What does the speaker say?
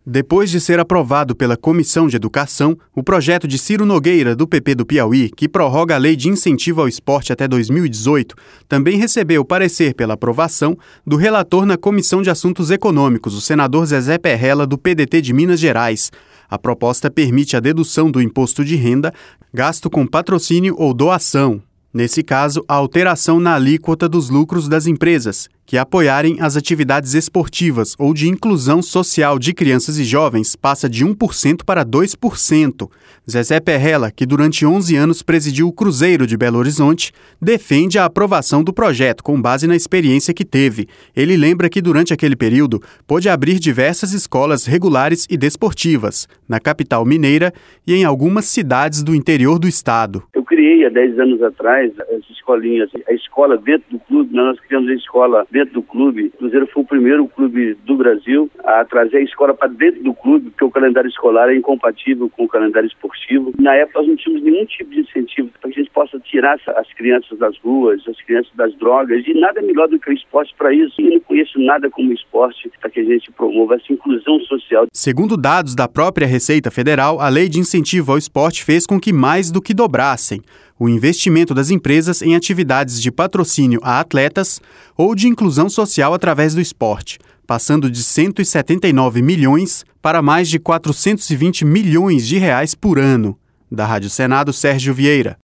Depois de ser aprovado pela Comissão de Educação, o projeto de Ciro Nogueira, do PP do Piauí, que prorroga a Lei de Incentivo ao Esporte até 2018, também recebeu parecer pela aprovação do relator na Comissão de Assuntos Econômicos, o senador Zezé Perrella, do PDT de Minas Gerais. A proposta permite a dedução do imposto de renda gasto com patrocínio ou doação. Nesse caso, a alteração na alíquota dos lucros das empresas que apoiarem as atividades esportivas ou de inclusão social de crianças e jovens passa de 1% para 2%. Zezé Perrella, que durante 11 anos presidiu o Cruzeiro de Belo Horizonte, defende a aprovação do projeto com base na experiência que teve. Ele lembra que durante aquele período pôde abrir diversas escolas regulares e desportivas, na capital mineira e em algumas cidades do interior do estado. Eu criei há 10 anos atrás as escolinhas, a escola dentro do clube. Nós criamos a escola dentro do clube. O Cruzeiro foi o primeiro clube do Brasil a trazer a escola para dentro do clube, porque o calendário escolar é incompatível com o calendário esportivo. Na época nós não tínhamos nenhum tipo de incentivo para que a gente possa tirar as crianças das ruas, as crianças das drogas, e nada melhor do que o esporte para isso. E eu não conheço nada como esporte para que a gente promova essa inclusão social. Segundo dados da própria Receita Federal, a Lei de Incentivo ao Esporte fez com que mais do que dobrassem o investimento das empresas em atividades de patrocínio a atletas ou de inclusão social através do esporte, passando de 179 milhões para mais de 420 milhões de reais por ano. Da Rádio Senado, Sérgio Vieira.